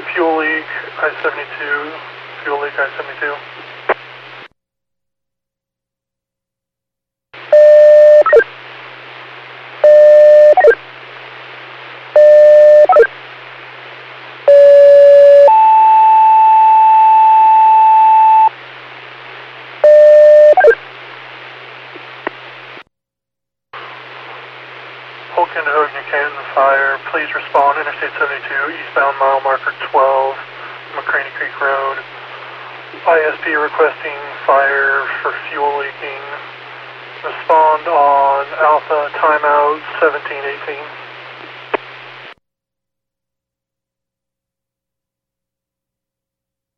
Fuel leak, I-72. Fuel leak, I-72. Holken, Hogan, Canton, fire. Please respond. Interstate 72, eastbound mile marker 12, McCraney Creek Road. ISP requesting fire for fuel leaking. Respond on Alpha, timeout 1718.